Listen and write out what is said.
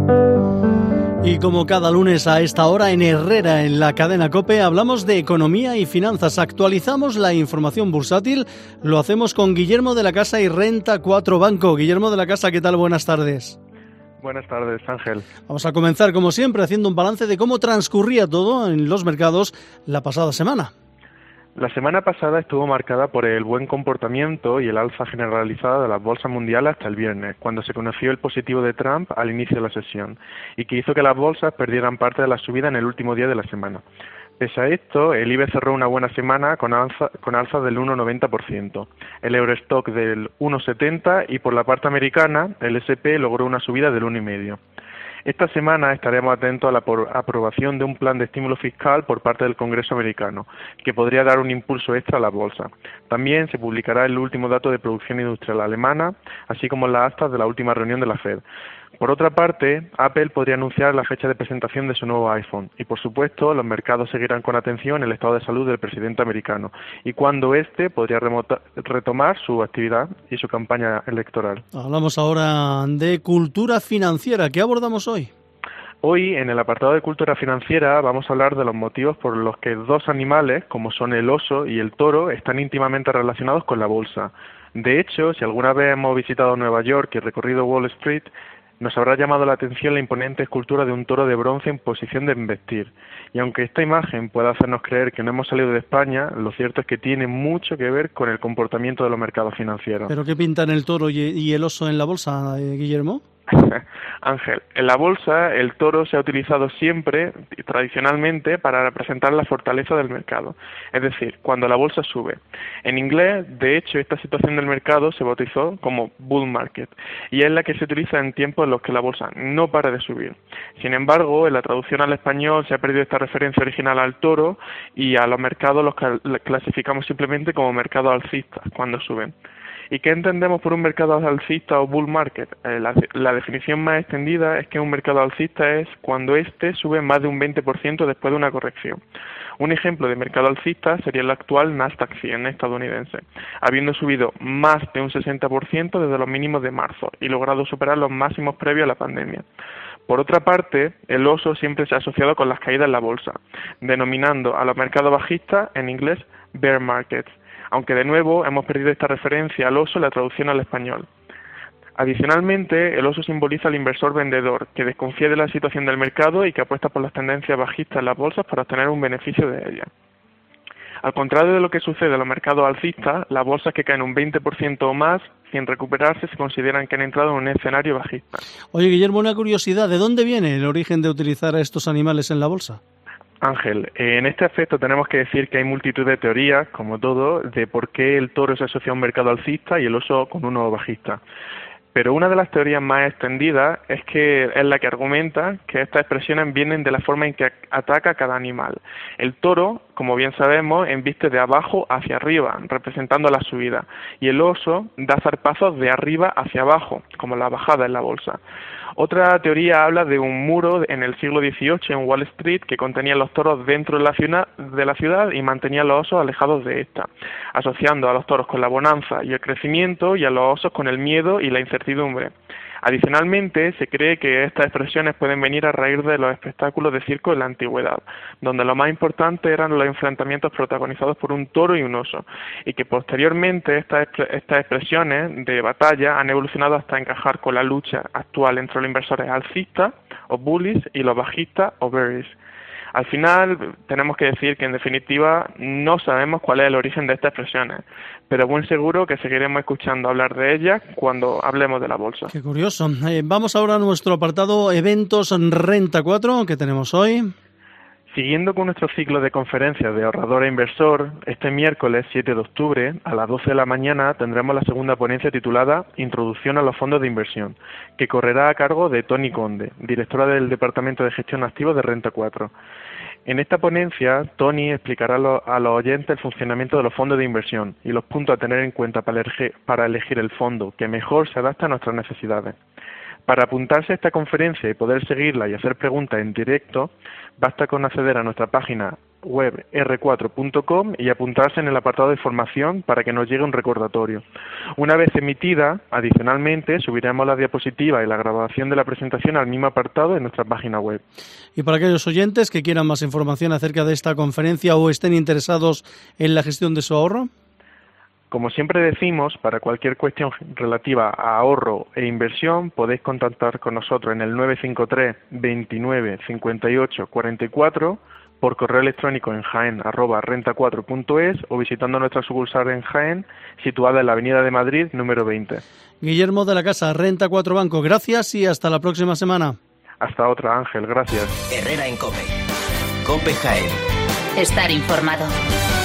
Y como cada lunes a esta hora en Herrera, en la cadena COPE, hablamos de economía y finanzas. Actualizamos la información bursátil. Lo hacemos con Guillermo de la Casa y Renta 4 Banco. Guillermo de la Casa, ¿qué tal? Buenas tardes. Buenas tardes, Ángel. Vamos a comenzar, como siempre, haciendo un balance de cómo transcurría todo en los mercados la pasada semana. La semana pasada estuvo marcada por el buen comportamiento y el alza generalizada de las bolsas mundiales hasta el viernes, cuando se conoció el positivo de Trump al inicio de la sesión, y que hizo que las bolsas perdieran parte de la subida en el último día de la semana. Pese a esto, el IBEX cerró una buena semana con alza del 1,90%, el Eurostock del 1,70% y por la parte americana, el S&P logró una subida del 1,5%. Esta semana estaremos atentos a la aprobación de un plan de estímulo fiscal por parte del Congreso americano, que podría dar un impulso extra a la bolsa. También se publicará el último dato de producción industrial alemana, así como las actas de la última reunión de la Fed. Por otra parte, Apple podría anunciar la fecha de presentación de su nuevo iPhone y, por supuesto, los mercados seguirán con atención el estado de salud del presidente americano y cuándo éste podría retomar su actividad y su campaña electoral. Hablamos ahora de cultura financiera. ¿Qué abordamos hoy? Hoy, en el apartado de cultura financiera, vamos a hablar de los motivos por los que dos animales, como son el oso y el toro, están íntimamente relacionados con la bolsa. De hecho, si alguna vez hemos visitado Nueva York y recorrido Wall Street, nos habrá llamado la atención la imponente escultura de un toro de bronce en posición de embestir. Y aunque esta imagen pueda hacernos creer que no hemos salido de España, lo cierto es que tiene mucho que ver con el comportamiento de los mercados financieros. ¿Pero qué pintan el toro y el oso en la bolsa, Guillermo? Ángel, en la bolsa el toro se ha utilizado siempre, tradicionalmente, para representar la fortaleza del mercado, es decir, cuando la bolsa sube. En inglés, de hecho, esta situación del mercado se bautizó como bull market y es la que se utiliza en tiempos en los que la bolsa no para de subir. Sin embargo, en la traducción al español se ha perdido esta referencia original al toro y a los mercados los clasificamos simplemente como mercados alcistas cuando suben. ¿Y qué entendemos por un mercado alcista o bull market? La definición más extendida es que un mercado alcista es cuando éste sube más de un 20% después de una corrección. Un ejemplo de mercado alcista sería el actual Nasdaq 100 estadounidense, habiendo subido más de un 60% desde los mínimos de marzo y logrado superar los máximos previos a la pandemia. Por otra parte, el oso siempre se ha asociado con las caídas en la bolsa, denominando a los mercados bajistas en inglés bear markets, aunque de nuevo hemos perdido esta referencia al oso en la traducción al español. Adicionalmente, el oso simboliza al inversor vendedor, que desconfía de la situación del mercado y que apuesta por las tendencias bajistas en las bolsas para obtener un beneficio de ellas. Al contrario de lo que sucede en los mercados alcistas, las bolsas que caen un 20% o más, sin recuperarse, se consideran que han entrado en un escenario bajista. Oye, Guillermo, una curiosidad, ¿de dónde viene el origen de utilizar a estos animales en la bolsa? Ángel, en este aspecto tenemos que decir que hay multitud de teorías, como todo, de por qué el toro se asocia a un mercado alcista y el oso con uno bajista. Pero una de las teorías más extendidas es la que argumenta que estas expresiones vienen de la forma en que ataca cada animal. El toro, como bien sabemos, embiste de abajo hacia arriba, representando la subida, y el oso da zarpazos de arriba hacia abajo, como la bajada en la bolsa. Otra teoría habla de un muro en el siglo XVIII en Wall Street que contenía los toros dentro de la ciudad y mantenía a los osos alejados de esta, asociando a los toros con la bonanza y el crecimiento y a los osos con el miedo y la incertidumbre. Adicionalmente, se cree que estas expresiones pueden venir a raíz de los espectáculos de circo en la antigüedad, donde lo más importante eran los enfrentamientos protagonizados por un toro y un oso, y que posteriormente estas expresiones de batalla han evolucionado hasta encajar con la lucha actual entre los inversores alcistas o bullies y los bajistas o bearish. Al final, tenemos que decir que, en definitiva, no sabemos cuál es el origen de estas expresiones, pero buen seguro que seguiremos escuchando hablar de ellas cuando hablemos de la bolsa. Qué curioso. Vamos ahora a nuestro apartado Eventos Renta 4 que tenemos hoy. Siguiendo con nuestro ciclo de conferencias de ahorrador e inversor, este miércoles 7 de octubre a las 12 de la mañana tendremos la segunda ponencia titulada Introducción a los fondos de inversión, que correrá a cargo de Toni Conde, directora del Departamento de Gestión de Activos de Renta 4. En esta ponencia, Toni explicará a los oyentes el funcionamiento de los fondos de inversión y los puntos a tener en cuenta para elegir el fondo que mejor se adapta a nuestras necesidades. Para apuntarse a esta conferencia y poder seguirla y hacer preguntas en directo, basta con acceder a nuestra página web r4.com y apuntarse en el apartado de formación para que nos llegue un recordatorio. Una vez emitida, adicionalmente, subiremos la diapositiva y la grabación de la presentación al mismo apartado en nuestra página web. Y para aquellos oyentes que quieran más información acerca de esta conferencia o estén interesados en la gestión de su ahorro. Como siempre decimos, para cualquier cuestión relativa a ahorro e inversión, podéis contactar con nosotros en el 953 29 58 44, por correo electrónico en jaen@renta4.es o visitando nuestra sucursal en Jaén, situada en la Avenida de Madrid, número 20. Guillermo de la Casa, Renta 4 Banco, gracias y hasta la próxima semana. Hasta otra, Ángel, gracias. Herrera en COPE. COPE Jaén. Estar informado.